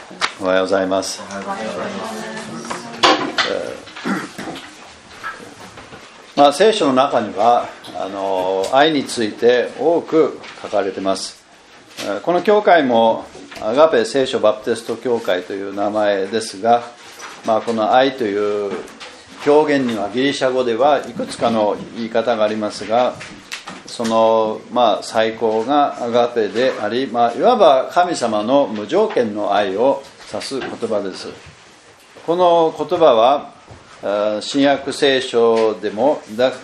おはようございます。聖書の中には愛について多く書かれています。この教会もアガペ聖書バプテスト教会という名前ですが、この愛という表現にはギリシャ語ではいくつかの言い方がありますが、その最高がアガペであり、いわば神様の無条件の愛を指す言葉です。この言葉は新約聖書では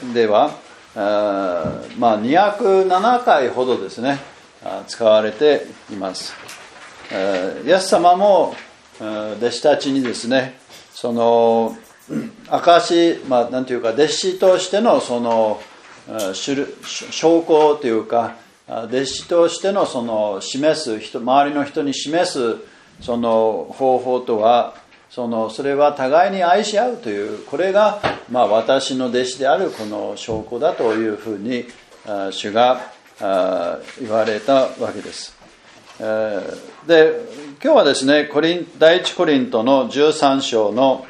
207回ほどですね使われています。イエス様も弟子たちにですね、その証、なんていうか弟子としてのその証拠というか、弟子としてのその示す周りの人に示すその方法とは、それは互いに愛し合うという、これが私の弟子であるこの証拠だというふうに主が言われたわけです。で、今日はですね、第一コリントの13章の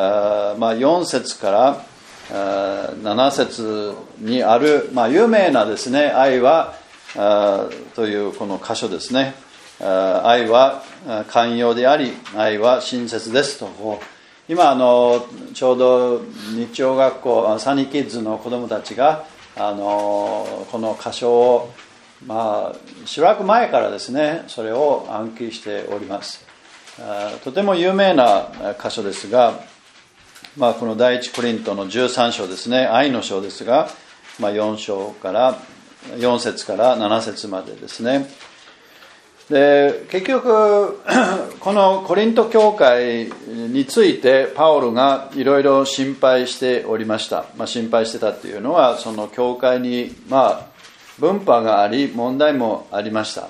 4節から7節にある、有名なですね、愛はというこの箇所ですね。愛は寛容であり、愛は親切ですと。今ちょうど日曜学校サニーキッズの子どもたちがこの箇所をしばらく前からですね、それを暗記しております。とても有名な箇所ですが、この第一コリントの13章ですね、愛の章ですが、4節から7節までですね。で、結局このコリント教会についてパウロがいろいろ心配しておりました。心配してたっていうのは、その教会に分派があり問題もありました。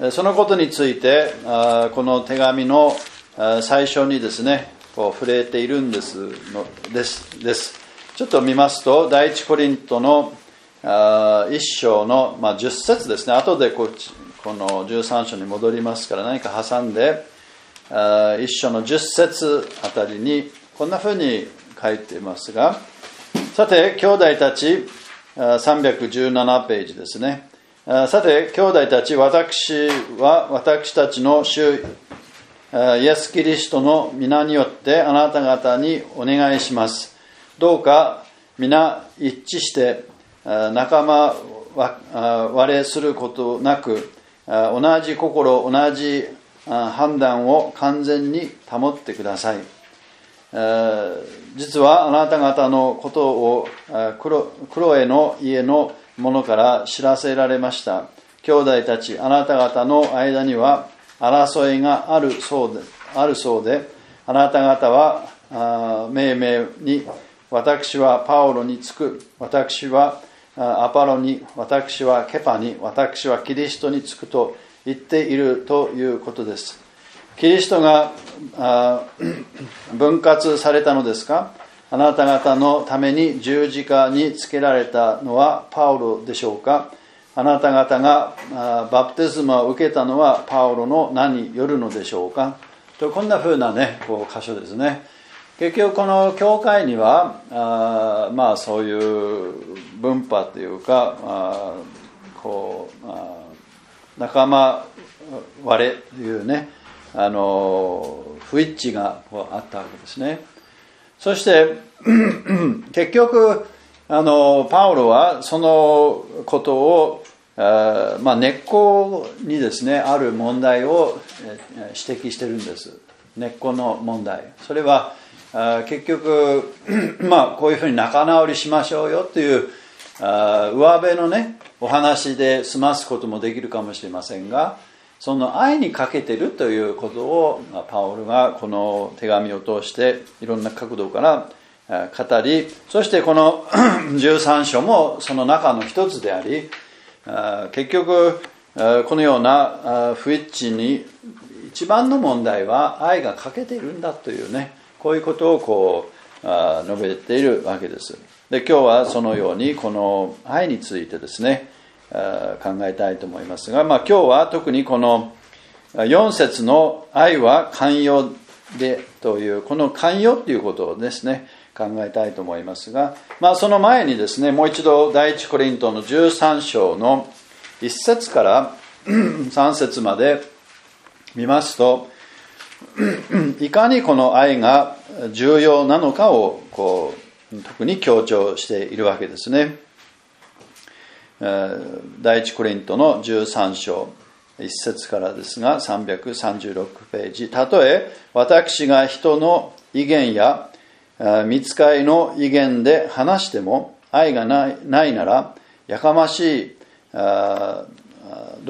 そのことについてこの手紙の最初にですね触れているんです。ちょっと見ますと、第一コリントの1章の10節ですね。後でこの13章に戻りますから、何か挟んで1章の10節あたりにこんなふうに書いていますが、さて兄弟たち、317ページですね。さて兄弟たち、私たちの主イエス・キリストの皆によってあなた方にお願いします。どうか皆一致して仲間割れすることなく、同じ心同じ判断を完全に保ってください。実はあなた方のことをクロエの家の者から知らせられました。兄弟たち、あなた方の間には争いがあるそうで、あなた方は命名に、私はパウロにつく、私はアパロに、私はケパに、私はキリストにつくと言っているということです。キリストが分割されたのですか？あなた方のために十字架につけられたのはパウロでしょうか？あなた方がバプテスマを受けたのはパウロの名によるのでしょうか？と、こんな風なね箇所ですね。結局この教会にはそういう分派というか仲間割れというね不一致があったわけですね。そして結局パウロはそのことを根っこにですねある問題を指摘してるんです。根っこの問題、それは結局こういうふうに仲直りしましょうよという上辺のねお話で済ますこともできるかもしれませんが、その愛に欠けているということをパウロがこの手紙を通していろんな角度から語り、そしてこの13章もその中の一つであり、結局このような不一致に一番の問題は愛が欠けているんだというね、こういうことを述べているわけです。で、今日はそのようにこの愛についてですね考えたいと思いますが、今日は特にこの 4節の愛は寛容でという、この寛容ということをですね、考えたいと思いますが、その前にですね、もう一度第一コリントの13章の1節から3節まで見ますと、いかにこの愛が重要なのかを特に強調しているわけですね。第一コリントの13章1節からですが、336ページ。たとえ私が人の意見や御使いの意見で話しても愛がないなら、やかましいド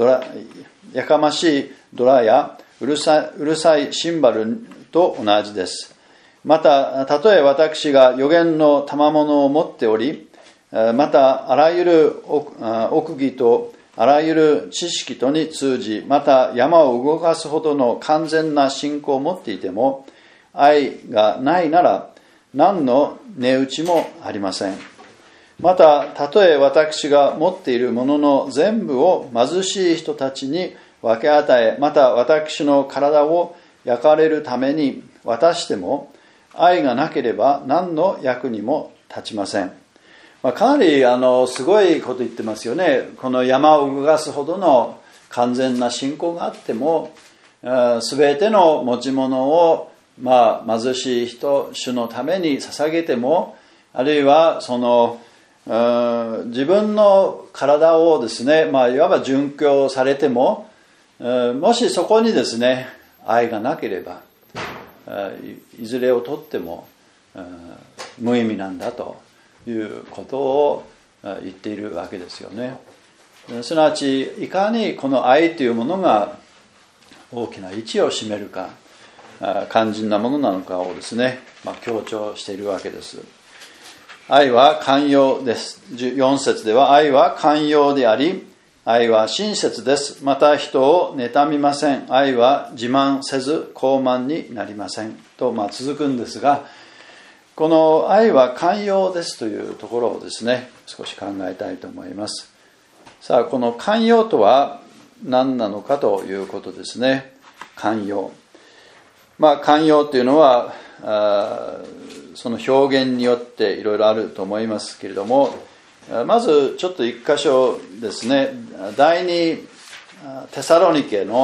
ラやうるさいシンバルと同じです。また、たとえ私が預言の賜物を持っており、またあらゆる奥義とあらゆる知識とに通じ、また山を動かすほどの完全な信仰を持っていても、愛がないなら何の値打ちもありません。また、たとえ私が持っているものの全部を貧しい人たちに分け与え、また私の体を焼かれるために渡しても、愛がなければ何の役にも立ちません。かなりすごいこと言ってますよね。この山を動かすほどの完全な信仰があっても、すべての持ち物を貧しい人、主のために捧げても、あるいは自分の体をですね、いわば殉教されても、もしそこにですね、愛がなければ、いずれをとっても無意味なんだということを言っているわけですよね。すなわち、いかにこの愛というものが大きな位置を占めるか、肝心なものなのかをですね、強調しているわけです。愛は寛容です。4節では、愛は寛容であり、愛は親切です。また人を妬みません。愛は自慢せず傲慢になりません。と続くんですが、この愛は寛容ですというところをですね、少し考えたいと思います。さあ、この寛容とは何なのかということですね。寛容。寛容というのは、その表現によっていろいろあると思いますけれども、まずちょっと一箇所ですね、第二テサロニケ人へ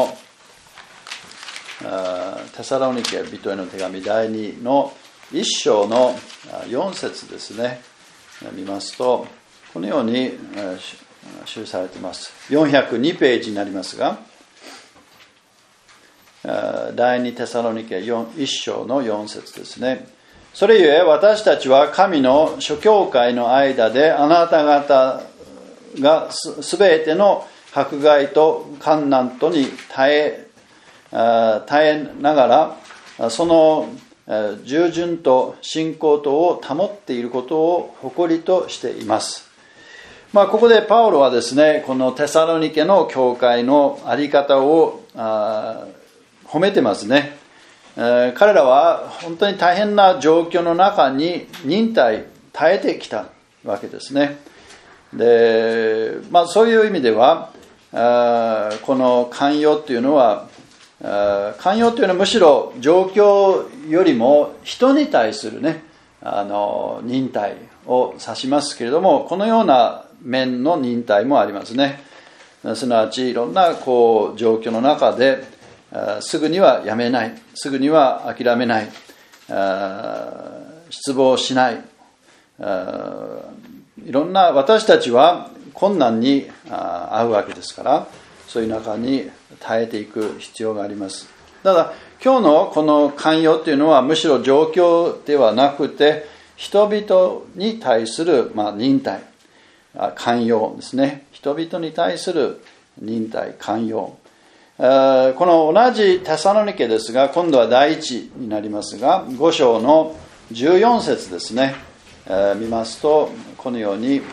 の手紙第2の1章の4節ですね、見ますとこのように記されています。402ページになりますが、第2テサロニケ1章の4節ですね。それゆえ私たちは神の諸教会の間であなた方がすべての迫害と患難とに耐えながら、その従順と信仰とを保っていることを誇りとしています。ここでパウロはですね、このテサロニケの教会の在り方を褒めてますね。彼らは本当に大変な状況の中に忍耐耐えてきたわけですね。で、そういう意味ではこの寛容というのはむしろ状況よりも人に対するね、忍耐を指しますけれども、このような面の忍耐もありますね。すなわちいろんな状況の中ですぐにはやめない、すぐには諦めない、失望しない、いろんな私たちは困難に遭うわけですから、そういう中に耐えていく必要があります。ただ今日のこの寛容というのはむしろ状況ではなくて人々に対する忍耐、寛容ですね。人々に対する忍耐、寛容。この同じテサロニケですが、今度は第一になりますが、5章の14節ですね、見ますとこのように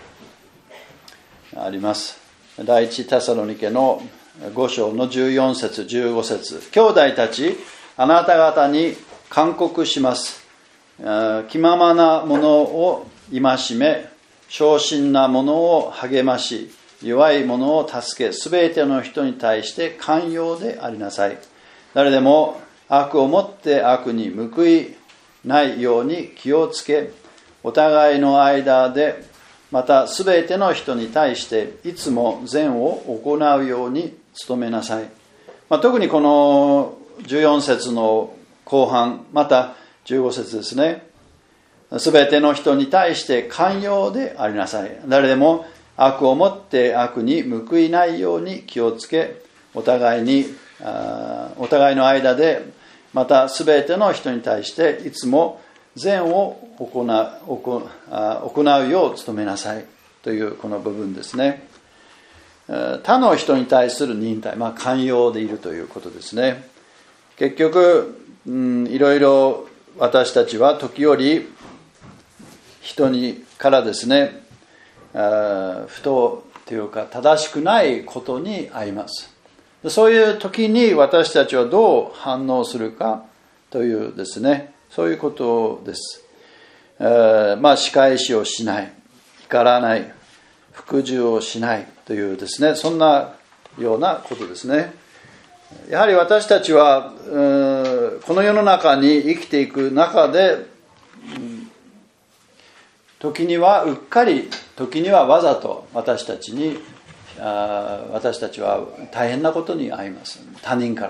あります。第一テサロニケの5章の14節15節、兄弟たち、あなた方に勧告します。気ままなものを戒め、小心なものを励まし、 弱い者を助け、すべての人に対して寛容でありなさい。誰でも悪をもって悪に報いないように気をつけ、お互いの間でまたすべての人に対していつも善を行うように努めなさい。特にこの14節の後半、また15節ですね。すべての人に対して寛容でありなさい。誰でも悪をもって悪に報いないように気をつけ、お互いの間でまたすべての人に対していつも善を行うよう努めなさいというこの部分ですね。他の人に対する忍耐、寛容でいるということですね。結局、いろいろ私たちは時折人からですね、不当というか正しくないことに遭います。そういう時に私たちはどう反応するかというですね、そういうことです。仕返しをしない、怒らない、服従をしないというですね、そんなようなことですね。やはり私たちはこの世の中に生きていく中で、時にはうっかり、時にはわざと私たちは大変なことに遭います。他人から。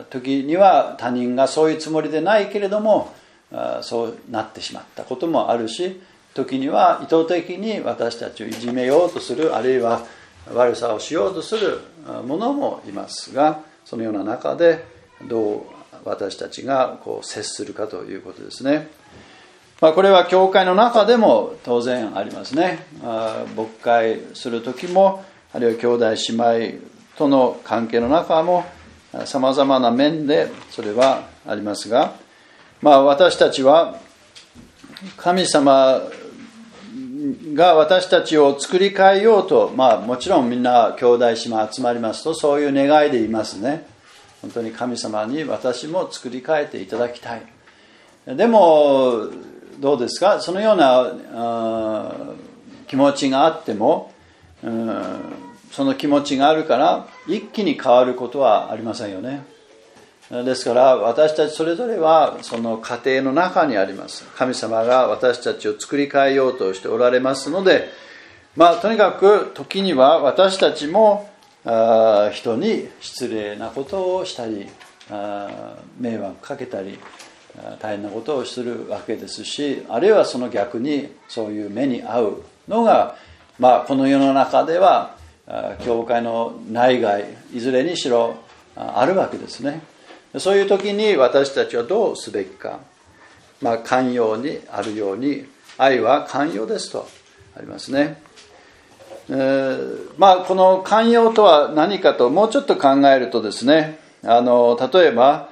時には他人がそういうつもりでないけれどもそうなってしまったこともあるし、時には意図的に私たちをいじめようとする、あるいは悪さをしようとする者もいますが、そのような中でどう私たちが接するかということですね。これは教会の中でも当然ありますね。牧会する時も、あるいは兄弟姉妹との関係の中もさまざまな面でそれはありますが、私たちは神様が私たちを作り変えようと、もちろんみんな兄弟姉妹集まりますとそういう願いでいますね。本当に神様に私も作り変えていただきたい。でもどうですか、そのような気持ちがあっても、その気持ちがあるから一気に変わることはありませんよね。ですから私たちそれぞれはその過程の中にあります。神様が私たちを作り変えようとしておられますので、とにかく時には私たちも人に失礼なことをしたり、迷惑かけたり大変なことをするわけですし、あるいはその逆にそういう目に遭うのが、この世の中では教会の内外いずれにしろあるわけですね。そういう時に私たちはどうすべきか、寛容にあるように、愛は寛容ですとありますね。この寛容とは何かともうちょっと考えるとですね、例えば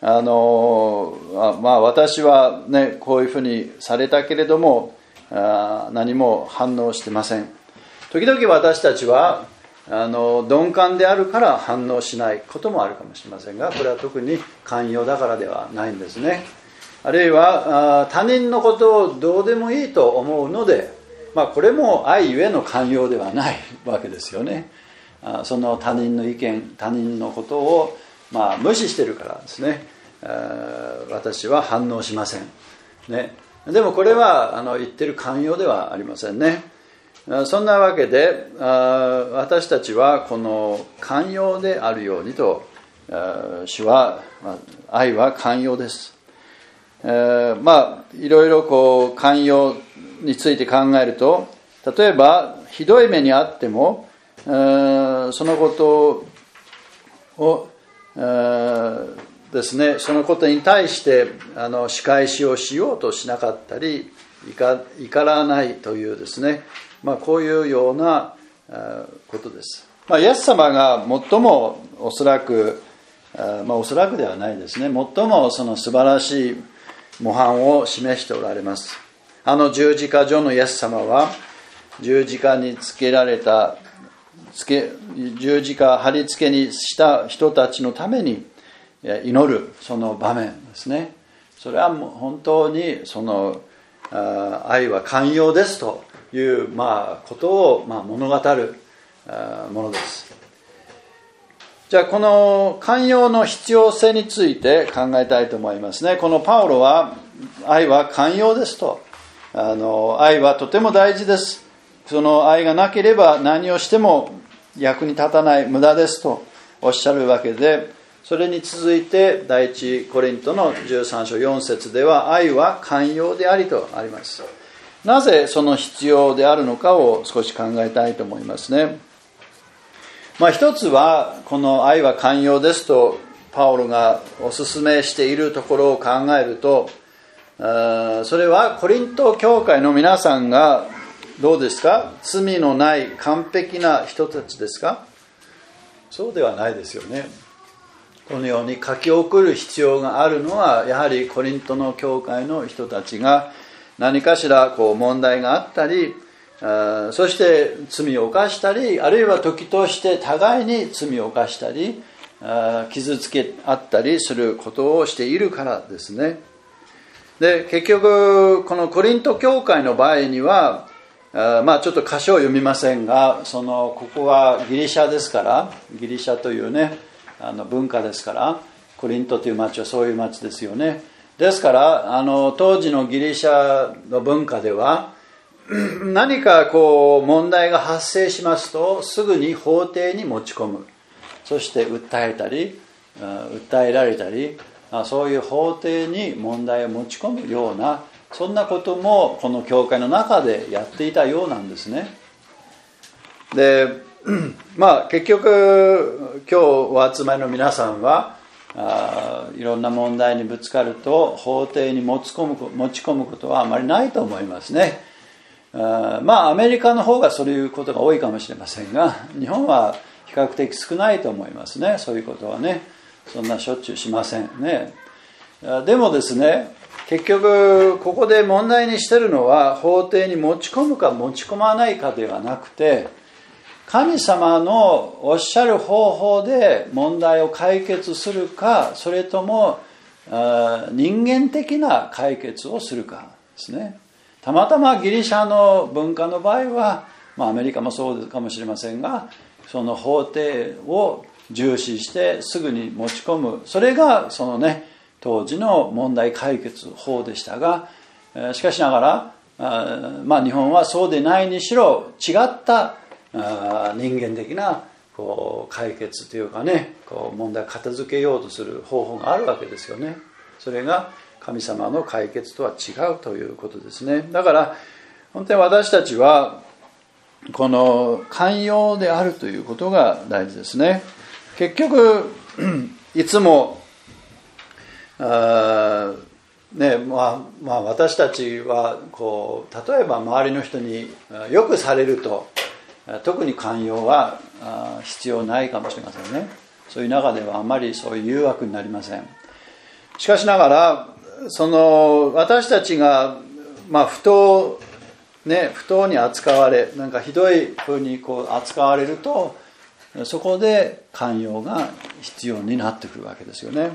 私はねこういうふうにされたけれども何も反応してません。時々私たちは鈍感であるから反応しないこともあるかもしれませんが、これは特に寛容だからではないんですね。あるいは他人のことをどうでもいいと思うので、これも愛ゆえの寛容ではないわけですよね。その他人の意見、他人のことを無視してるからですね、私は反応しません、ね。でもこれは言ってる寛容ではありませんね。そんなわけで私たちはこの寛容であるようにと、主は愛は寛容です。いろいろ寛容について考えると、例えばひどい目にあってもそのことをですね、そのことに対して仕返しをしようとしなかったり、怒らないというですね、こういうようなことです。イエス様が最もおそらくではないですね、最もその素晴らしい模範を示しておられます。十字架上のイエス様は十字架につけられた十字架貼り付けにした人たちのために祈るその場面ですね。それはもう本当にその愛は寛容ですという、ことを、物語るものです。じゃあこの寛容の必要性について考えたいと思いますね。このパウロは愛は寛容ですと、愛はとても大事です。その愛がなければ何をしても役に立たない、無駄ですとおっしゃるわけで、それに続いて第一コリントの13章4節では愛は寛容でありとあります。なぜその必要であるのかを少し考えたいと思いますね。一つはこの愛は寛容ですとパウロがお勧めしているところを考えると、それはコリント教会の皆さんがどうですか？罪のない完璧な人たちですか？そうではないですよね。このように書き送る必要があるのは、やはりコリントの教会の人たちが何かしら問題があったり、そして罪を犯したり、あるいは時として互いに罪を犯したり、傷つけ合ったりすることをしているからですね。で、結局このコリント教会の場合には、ちょっと箇所を読みませんが、ここはギリシャですから、ギリシャというね文化ですから、コリントという町はそういう町ですよね。ですから当時のギリシャの文化では何か問題が発生しますとすぐに法廷に持ち込む、そして訴えたり訴えられたり、そういう法廷に問題を持ち込むような、そんなこともこの教会の中でやっていたようなんですね。で、結局今日お集まりの皆さんはいろんな問題にぶつかると法廷に持ち込むことはあまりないと思いますね。アメリカの方がそういうことが多いかもしれませんが、日本は比較的少ないと思いますね。そういうことはね、そんなしょっちゅうしませんね。でもですね、結局ここで問題にしているのは法廷に持ち込むか持ち込まないかではなくて、神様のおっしゃる方法で問題を解決するか、それとも人間的な解決をするかですね。たまたまギリシャの文化の場合は、アメリカもそうかもしれませんが、その法廷を重視してすぐに持ち込む、それが当時の問題解決法でしたが、しかしながら、日本はそうでないにしろ違った人間的な解決というかね、問題を片付けようとする方法があるわけですよね。それが神様の解決とは違うということですね。だから本当に私たちはこの寛容であるということが大事ですね。結局いつも私たちは例えば周りの人によくされると特に寛容は必要ないかもしれませんね。そういう中ではあまりそういう誘惑になりません。しかしながら私たちが不当に扱われ、なんかひどい風に扱われると、そこで寛容が必要になってくるわけですよね。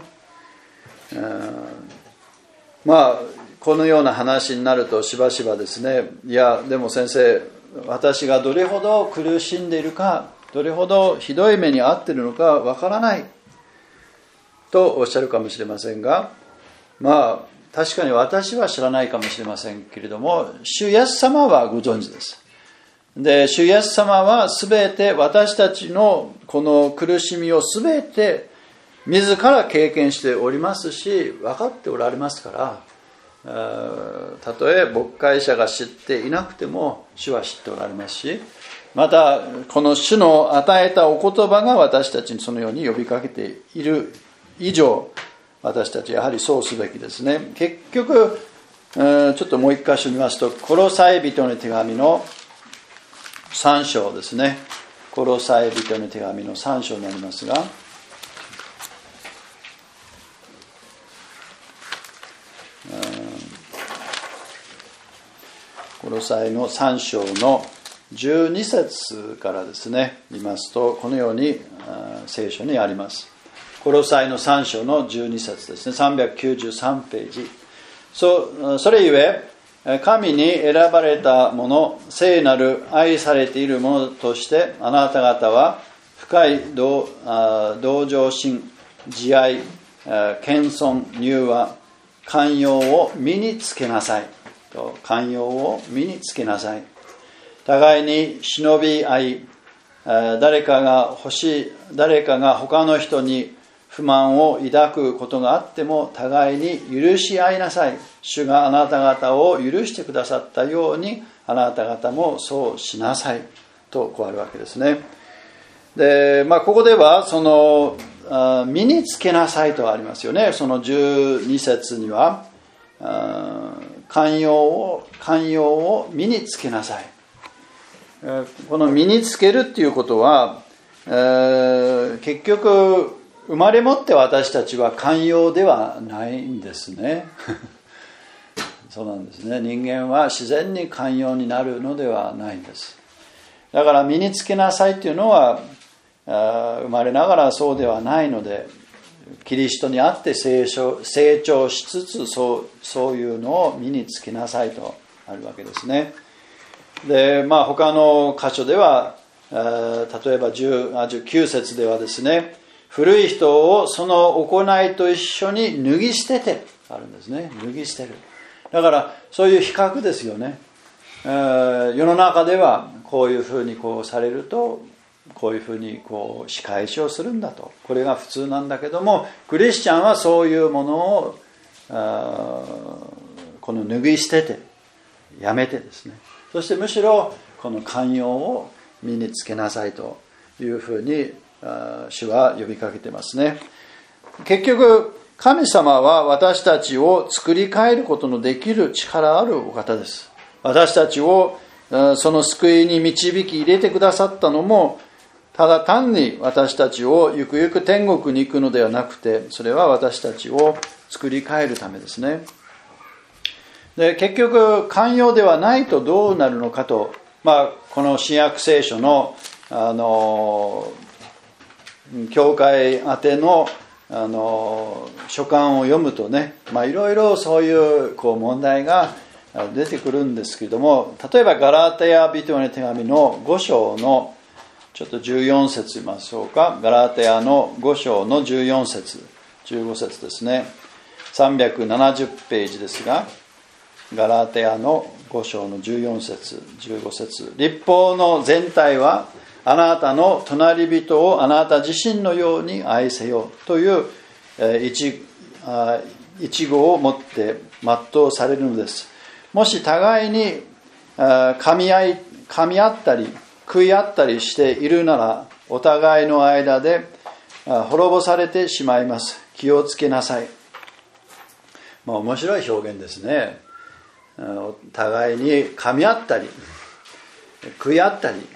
このような話になるとしばしばですね、いやでも先生、私がどれほど苦しんでいるか、どれほどひどい目に遭っているのかわからないとおっしゃるかもしれませんが、確かに私は知らないかもしれませんけれども、主イエス様はご存知です。で、主イエス様はすべて私たちのこの苦しみをすべて自ら経験しておりますし、分かっておられますから、たとえ牧会者が知っていなくても主は知っておられますし、またこの主の与えたお言葉が私たちにそのように呼びかけている以上、私たちやはりそうすべきですね。結局ちょっともう一箇所見ますと、コロサイ人の手紙の3章ですね。コロサイ人の手紙の3章になりますが、コロサイの3章の12節からですね見ますと、このように聖書にあります。コロサイの3章の12節ですね。393ページ。それゆえ神に選ばれた者、聖なる愛されている者としてあなた方は深い同情心、慈愛、謙遜、柔和、寛容を身につけなさいと。寛容を身につけなさい。互いに忍び合い、誰かが他の人に不満を抱くことがあっても互いに許し合いなさい。主があなた方を許してくださったようにあなた方もそうしなさいとこうあるわけですね。で、ここではその身につけなさいとありますよね。その12節には寛容を身につけなさい。この身につけるっていうことは、結局生まれ持って私たちは寛容ではないんですね。そうなんですね。人間は自然に寛容になるのではないんです。だから身につけなさいっていうのは生まれながらそうではないので、キリストにあって成長しつつそういうのを身につけなさいとあるわけですね。で、他の箇所では例えば19節ではですね、古い人をその行いと一緒に脱ぎ捨ててあるんですね。脱ぎ捨てる。だからそういう比較ですよね。世の中ではこういうふうにこうされるとこういうふうにこう仕返しをするんだと、これが普通なんだけども、クリスチャンはそういうものをこの脱ぎ捨ててやめてですね、そしてむしろこの寛容を身につけなさいというふうに主は呼びかけてますね。結局神様は私たちを作り変えることのできる力あるお方です。私たちをその救いに導き入れてくださったのも、ただ単に私たちをゆくゆく天国に行くのではなくて、それは私たちを作り変えるためですね。で、結局寛容ではないとどうなるのかと、この新約聖書の教会宛ての書簡を読むとね、いろいろそういう問題が出てくるんですけれども、例えばガラテヤ人への手紙の5章のちょっと14節見ましょうか。ガラテヤの5章の14節15節ですね。370ページですが、ガラテヤの5章の14節15節、立法の全体はあなたの隣人をあなた自身のように愛せよという一語を持って全うされるのです。もし互いに噛み合ったり食い合ったりしているなら、お互いの間で滅ぼされてしまいます。気をつけなさい。面白い表現ですね。お互いに噛み合ったり食い合ったり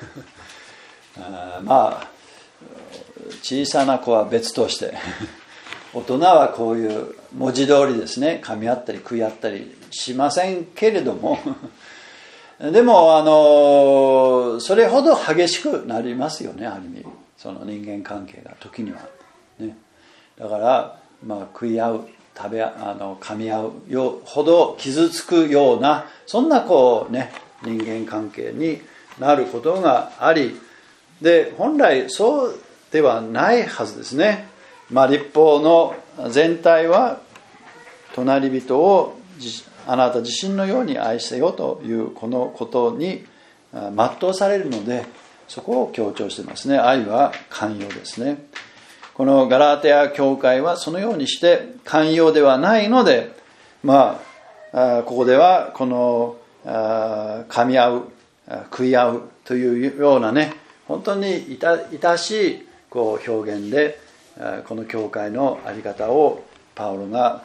小さな子は別として大人はこういう文字通りですね、噛み合ったり食い合ったりしませんけれどもでもそれほど激しくなりますよね、ある意味その人間関係が時には、ね、だから食い合う噛み合うほど傷つくような、そんな人間関係になることがあり、で本来そうではないはずですね。立法の全体は隣人をあなた自身のように愛せよというこのことに全うされるので、そこを強調していますね。愛は寛容ですね。このガラテヤ教会はそのようにして寛容ではないので、ここではこの噛み合う食い合うというようなね、本当に愛しい表現でこの教会の在り方をパウロが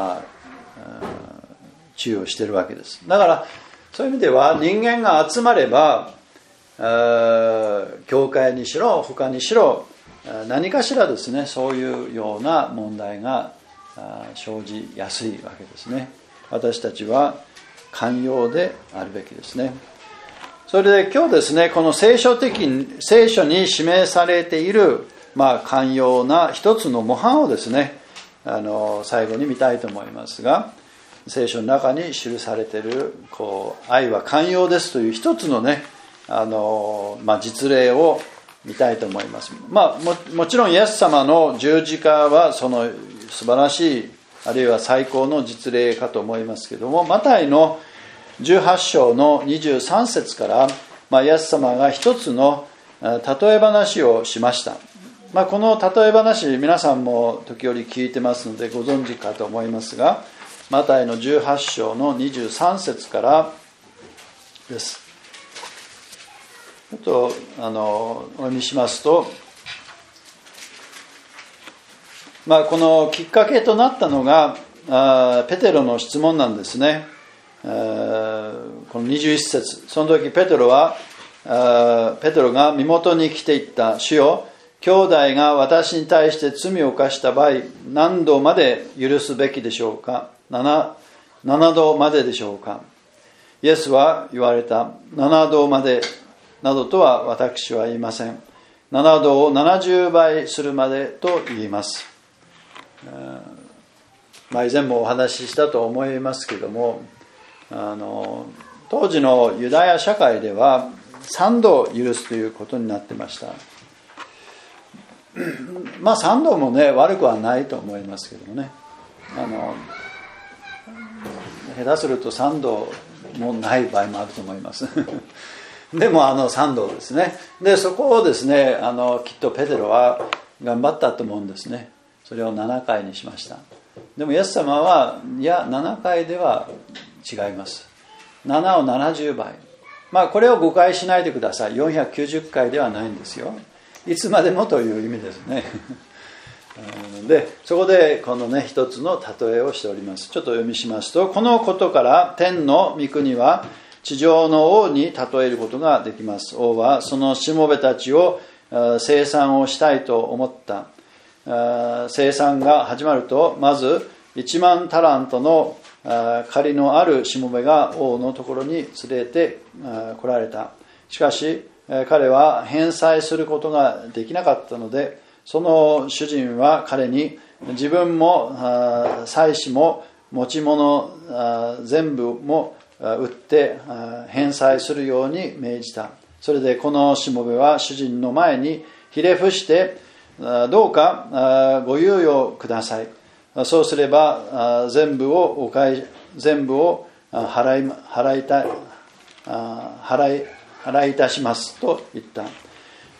注意をしているわけです。だからそういう意味では人間が集まれば教会にしろ他にしろ何かしらですね、そういうような問題が生じやすいわけですね。私たちは寛容であるべきですね。それで今日ですね、この聖書に示されている寛容な一つの模範をですね、最後に見たいと思いますが、 聖書の中に記されている愛は寛容ですという一つのね実例を見たいと思います。もちろんイエス様の十字架はその素晴らしいあるいは最高の実例かと思いますけれども、マタイの18章の23節から、イエス様が一つの例え話をしました。この例え話皆さんも時折聞いてますのでご存知かと思いますが、マタイの18章の23節からです。ちょっとお読みしますと、このきっかけとなったのがペテロの質問なんですね。この21節、その時ペテロが身元に来ていった。主よ、兄弟が私に対して罪を犯した場合、何度まで許すべきでしょうか。7度まででしょうか。イエスは言われた。7度までなどとは私は言いません。7度を70倍するまでと言います。以前もお話ししたと思いますけども、当時のユダヤ社会では3度許すということになってました。3度もね悪くはないと思いますけどもね、下手すると3度もない場合もあると思いますでも3度ですね。でそこをですねきっとペテロは頑張ったと思うんですね。それを7回にしました。でもイエス様はいや7回では違います。7を70倍、これを誤解しないでください。490回ではないんですよ。いつまでもという意味ですねでそこでこのね一つの例えをしております。ちょっとお読みしますと、このことから天の御国は地上の王に例えることができます。王はそのしもべたちを生産をしたいと思った。生産が始まると、まず1万タラントの借りのあるしもべが王のところに連れて来られた。しかし彼は返済することができなかったので、その主人は彼に自分も妻子も持ち物全部も売って返済するように命じた。それでこのしもべは主人の前にひれ伏して、どうかご猶予ください。そうすれば全部を払いいたしますと言った。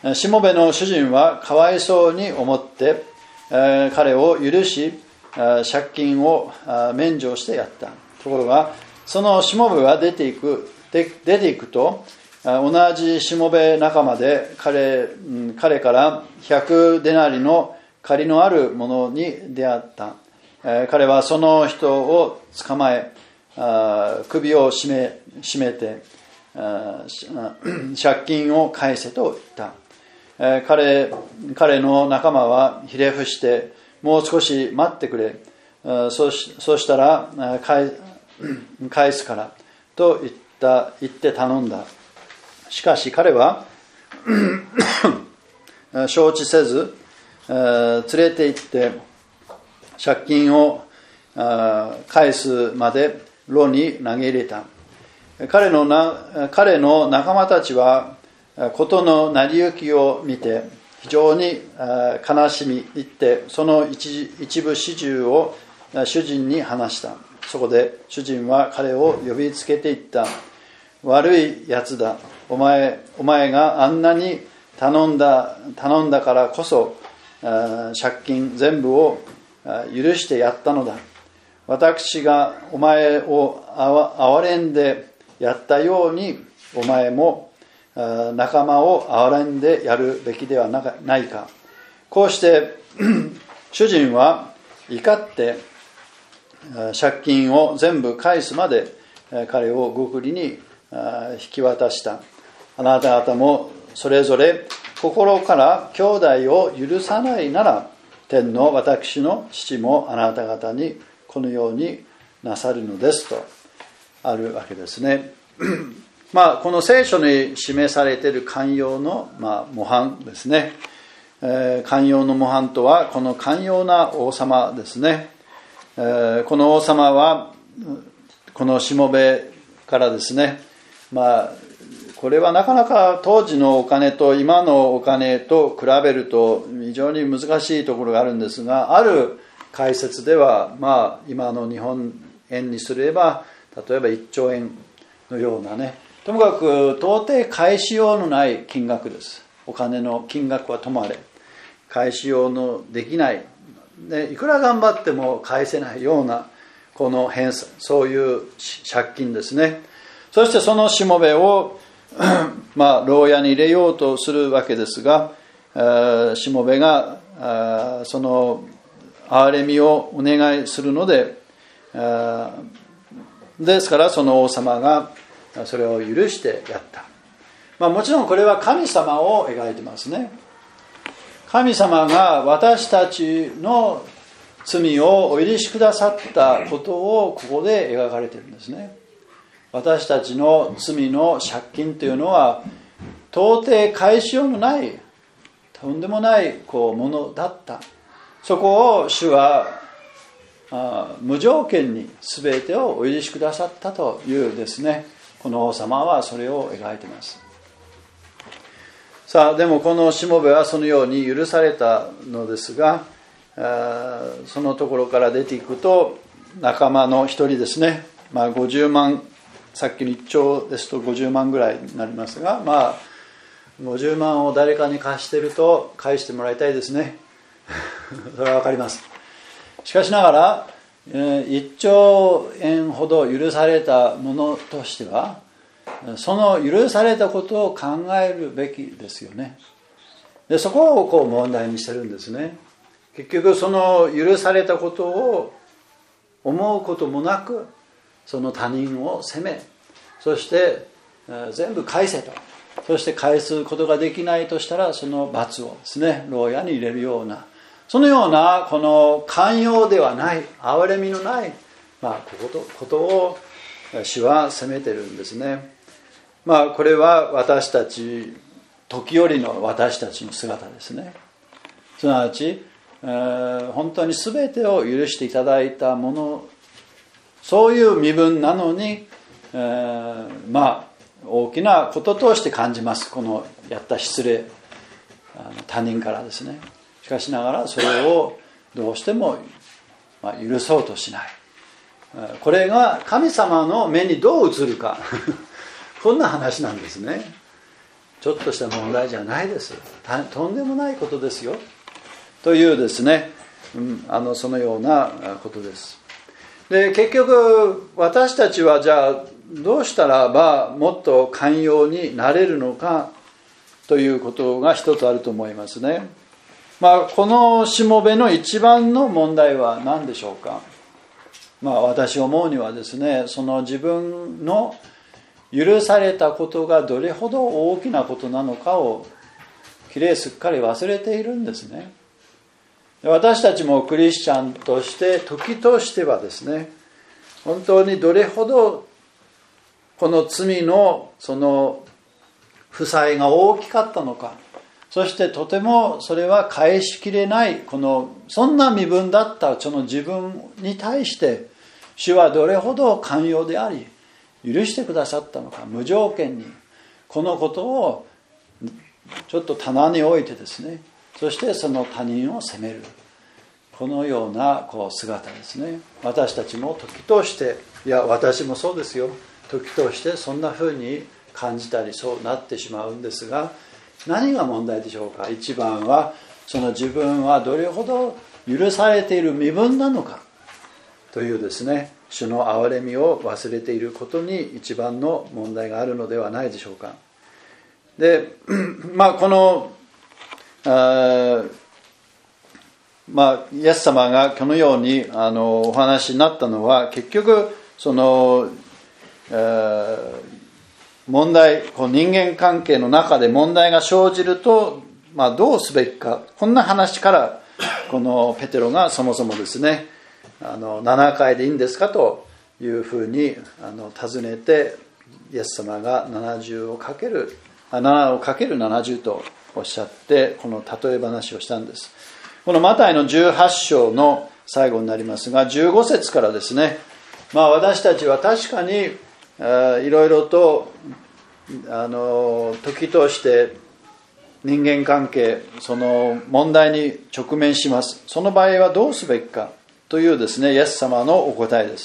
しもべの主人はかわいそうに思って彼を許し借金を免除してやった。ところがそのしもべは出ていくと、同じしもべ仲間で彼から100デナリの借りのある者に出会った。彼はその人を捕まえ首を絞めて借金を返せと言った。彼の仲間はひれ伏してもう少し待ってくれ、そしたら返すからと言って頼んだ。しかし彼は承知せず連れて行って借金を返すまで炉に投げ入れた。彼の仲間たちは事の成り行きを見て非常に悲しみ入って、その一部始終を主人に話した。そこで主人は彼を呼びつけていった。悪いやつだ。お前があんなに頼んだからこそ借金全部を許してやったのだ。私がお前を憐れんでやったように、お前も仲間を憐れんでやるべきではないか。こうして主人は怒って借金を全部返すまで彼を獄吏に引き渡した。あなた方もそれぞれ心から兄弟を許さないなら、天の私の父もあなた方にこのようになさるのですとあるわけですね。この聖書に示されている寛容の模範ですね。寛容の模範とはこの寛容な王様ですね。この王様はこのしもべからですね、これはなかなか当時のお金と今のお金と比べると非常に難しいところがあるんですが、ある解説では、今の日本円にすれば例えば1兆円のようなね、ともかく到底返しようのない金額です。お金の金額はともあれ返しようのできない、でいくら頑張っても返せないようなこの返済、そういう借金ですね。そしてそのしもべを牢屋に入れようとするわけですが、しもべがその憐れみをお願いするので、ですからその王様がそれを許してやった。もちろんこれは神様を描いてますね。神様が私たちの罪をお許しくださったことをここで描かれているんですね。私たちの罪の借金というのは到底返しようのないとんでもないものだった。そこを主は無条件に全てをお許しくださったというですね、この王様はそれを描いています。さあ、でもこのしもべはそのように許されたのですが、そのところから出ていくと仲間の一人ですね、50万、さっきの1兆ですと50万ぐらいになりますが、50万を誰かに貸していると返してもらいたいですねそれは分かります。しかしながら1兆円ほど許されたものとしては、その許されたことを考えるべきですよね。でそこを問題にしてるんですね。結局その許されたことを思うこともなく、その他人を責め、そして全部返せと、そして返すことができないとしたらその罰をですね、牢屋に入れるような、そのようなこの寛容ではない、憐れみのない、ことを主は責めてるんですね。これは私たち、時折の私たちの姿ですね。すなわち本当に全てを許していただいたもの、そういう身分なのに、大きなこととして感じます。このやった失礼、他人からですね。しかしながらそれをどうしても許そうとしない。これが神様の目にどう映るかこんな話なんですね。ちょっとした問題じゃないです。とんでもないことですよというですね、そのようなことです。で結局私たちはじゃあどうしたらばもっと寛容になれるのかということが一つあると思いますね。このしもべの一番の問題は何でしょうか。私思うにはですね、その自分の許されたことがどれほど大きなことなのかをきれいすっかり忘れているんですね。私たちもクリスチャンとして時としてはですね、本当にどれほどこの罪のその負債が大きかったのか、そしてとてもそれは返しきれない、そんな身分だったその自分に対して主はどれほど寛容であり許してくださったのか、無条件にこのことをちょっと棚に置いてですね、そしてその他人を責める、このような姿ですね。私たちも時として、いや私もそうですよ、時としてそんな風に感じたりそうなってしまうんですが、何が問題でしょうか。一番はその自分はどれほど許されている身分なのかというですね、主の憐れみを忘れていることに一番の問題があるのではないでしょうか。で、このイエス様がこのようにお話になったのは、結局その問題、人間関係の中で問題が生じると、どうすべきか、こんな話からこのペテロがそもそもですね、7回でいいんですかというふうに尋ねて、イエス様が7をかける70とおっしゃってこの例え話をしたんです。このマタイの18章の最後になりますが、15節からですね、 私たちは確かにいろいろと時として人間関係、その問題に直面します。その場合はどうすべきかというですね、イエス様のお答えです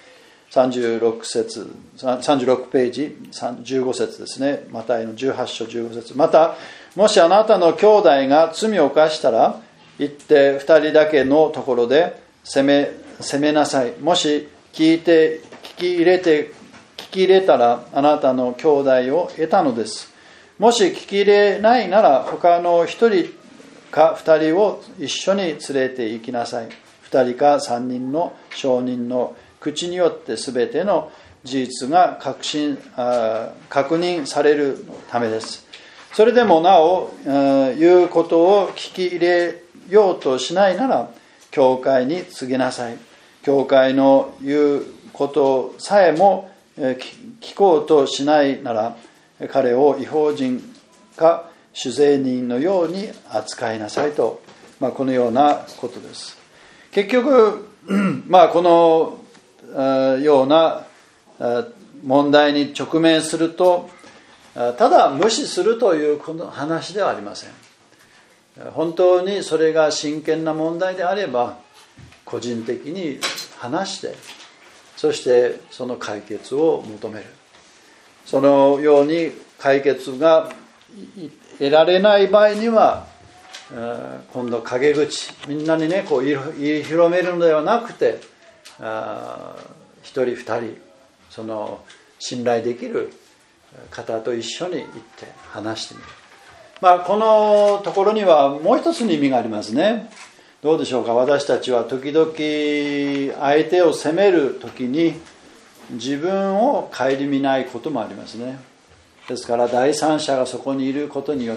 。36ページ15節ですね。マタイの18章15節。また、もしあなたの兄弟が罪を犯したら、行って2人だけのところで責めなさい。もし聞き入れたら、あなたの兄弟を得たのです。もし聞き入れないなら、他の1人か2人を一緒に連れて行きなさい。2人か3人の証人の口によって全ての事実が確認されるためです。それでもなお言うことを聞き入れようとしないなら、教会に告げなさい。教会の言うことさえも聞こうとしないなら、彼を異邦人か酒税人のように扱いなさいと、このようなことです。結局、このような問題に直面すると、ただ無視するというこの話ではありません。本当にそれが真剣な問題であれば、個人的に話して、そしてその解決を求める。そのように解決が得られない場合には、今度陰口、みんなにね、言い広めるのではなくて、一人二人、その信頼できる方と一緒に行って話してみる。このところにはもう一つの意味がありますね。どうでしょうか。私たちは時々相手を責めるときに自分を顧みないこともありますね。ですから第三者がそこにいることによって、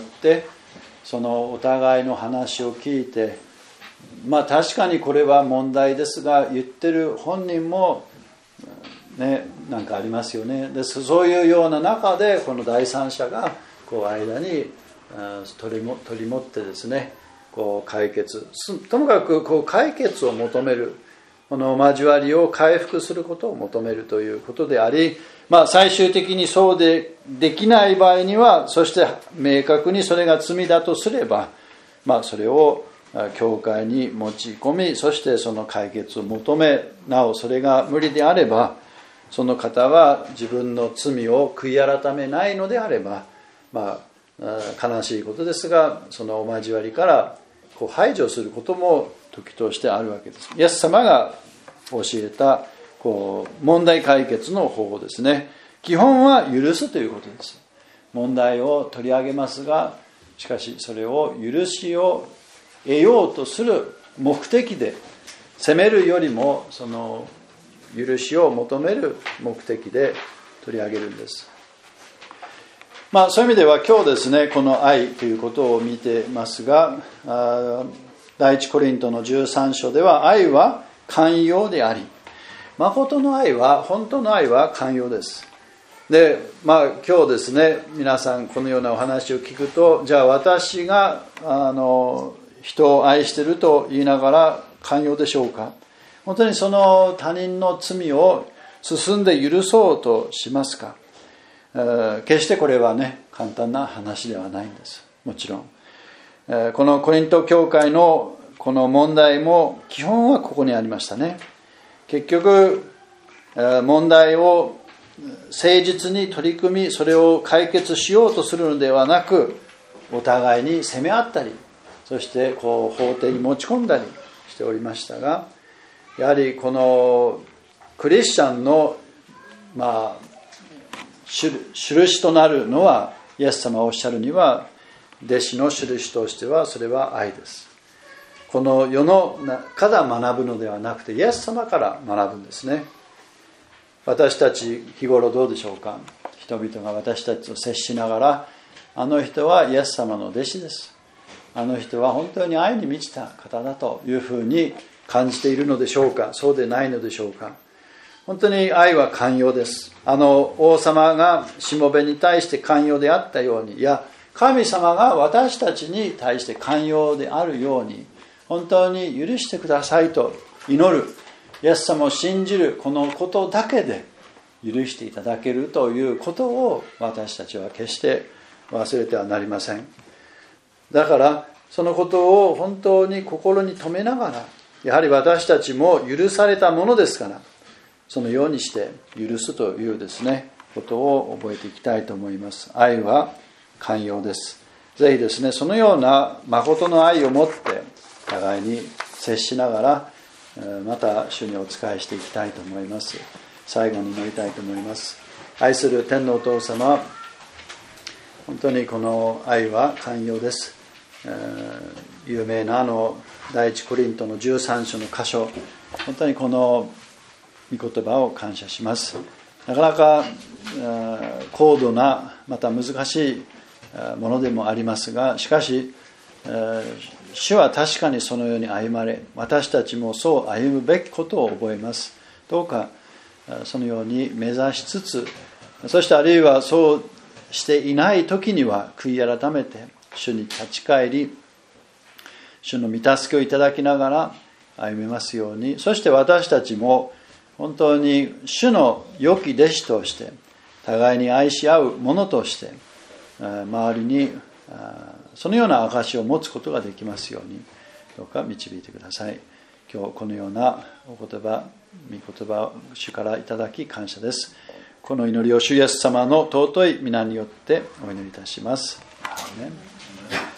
そのお互いの話を聞いて、確かにこれは問題ですが、言ってる本人もね、なんかありますよね。でそういうような中で、この第三者が間に取り持ってですね、解決、ともかく解決を求める、この交わりを回復することを求めるということであり、最終的にそうできない場合には、そして明確にそれが罪だとすれば、それを教会に持ち込み、そしてその解決を求め、なおそれが無理であれば、その方は自分の罪を悔い改めないのであれば、悲しいことですが、そのお交わりから排除することも時としてあるわけです。イエス様が教えた問題解決の方法ですね。基本は許すということです。問題を取り上げますが、しかしそれを許しを得ようとする目的で、責めるよりもその許しを求める目的で取り上げるんです。そういう意味では今日ですね、この愛ということを見てますが、第一コリントの13章では、愛は寛容であり、誠の愛は、本当の愛は寛容です。で、今日ですね、皆さんこのようなお話を聞くと、じゃあ私が人を愛していると言いながら寛容でしょうか。本当にその他人の罪を進んで許そうとしますか。決してこれはね、簡単な話ではないんです。もちろん、このコリント教会のこの問題も基本はここにありましたね。結局問題を誠実に取り組み、それを解決しようとするのではなく、お互いに責め合ったり、そして法廷に持ち込んだりしておりましたが、やはりこのクリスチャンの印となるのは、イエス様がおっしゃるには、弟子の印としてはそれは愛です。この世のから学ぶのではなくて、イエス様から学ぶんですね。私たち日頃どうでしょうか。人々が私たちと接しながら、あの人はイエス様の弟子です、あの人は本当に愛に満ちた方だというふうに感じているのでしょうか。そうでないのでしょうか。本当に愛は寛容です。王様がしもべに対して寛容であったように、いや神様が私たちに対して寛容であるように、本当に許してくださいと祈る、 イエス様を信じるこのことだけで許していただけるということを私たちは決して忘れてはなりません。だからそのことを本当に心に留めながら、やはり私たちも許されたものですから、そのようにして許すというですねことを覚えていきたいと思います。愛は寛容です。ぜひですね、そのような誠の愛を持って互いに接しながら、また主にお仕えしていきたいと思います。最後に祈りたいと思います。愛する天のお父様、本当にこの愛は寛容です。有名な第一コリントの13章の箇所、本当にこの御言葉を感謝します。なかなか高度な、また難しいものでもありますが、しかし主は確かにそのように歩まれ、私たちもそう歩むべきことを覚えます。どうかそのように目指しつつ、そしてあるいはそうしていない時には悔い改めて主に立ち返り、主の御助けをいただきながら歩めますように、そして私たちも本当に主の良き弟子として互いに愛し合う者として周りにそのような証を持つことができますように、どうか導いてください。今日このようなお言葉、御言葉を主からいただき感謝です。この祈りを主イエス様の尊い皆によってお祈りいたします。アーメン。